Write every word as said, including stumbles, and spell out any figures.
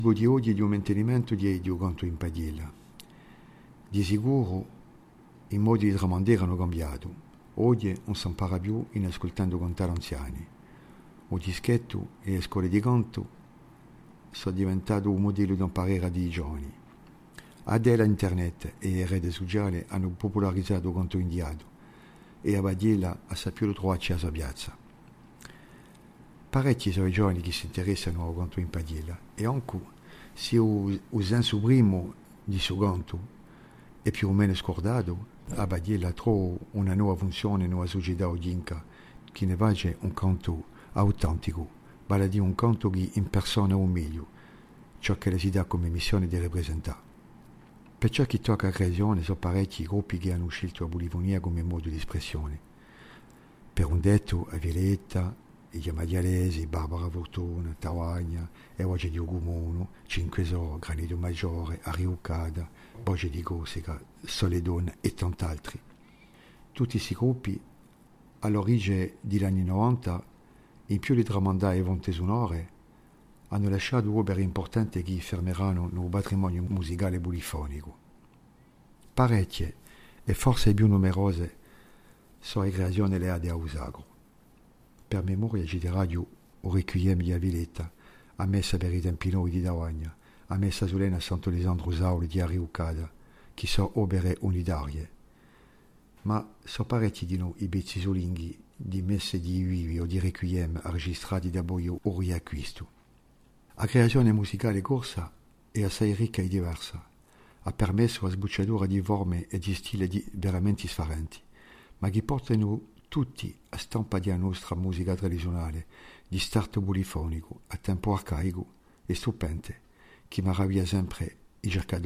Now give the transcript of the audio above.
Di oggi di un mantenimento di di un conto in pagella. Di sicuro i modi di tramandare hanno cambiato. Oggi non si impara più in ascoltando contare anziani. O dischetto e le scuole di canto sono diventato un modello di imparare di giovani. Adela internet e le reti sociali hanno popolarizzato il conto indiato e a Bagliela ha saputo trovarci a sua piazza. Parecchi sono i giovani che si interessano al conto in pagella e anche se il senso primo di suo conto è più o meno scordato, a Bagliela trova una nuova funzione nella società odinca che ne face un conto autentico, vale a dire un conto che in persona o meglio ciò che le si dà come missione di rappresentare. Per ciò che tocca a creazione sono parecchi gruppi che hanno scelto la polifonia come modo di espressione. Per un detto a Violetta, i Chiamadialesi, Barbara Fortuna, Tawagna, e Voce di Ogumono, Cinque So, Granito Maggiore, Ariucada, Voce di Corsica, Soledon e tant'altri. Tutti questi gruppi, all'origine degli anni novanta, in più di tramandare e vonte sonore, hanno lasciato opere importanti che fermeranno nel patrimonio musicale polifonico. Parecchie, e forse più numerose, sono le creazioni leate a Usagro. Per memoria ci radio o Requiem di Aviletta, a messa per i Tempinoi di Davagna, a messa solenne a Santo Lisandro Sauli di Ariucada, che sono opere unitarie. Ma sono parecchi di noi i pezzi solinghi di messe di vivi o di Requiem registrati da Boio o riacquisto. La creazione musicale corsa è assai ricca e diversa, ha permesso la sbucciatura di forme e di stili di veramente sfarenti, ma che portano tutti a stampa della nostra musica tradizionale, di starto polifonico, a tempo arcaico e stupente, che meraviglia sempre i cercatori.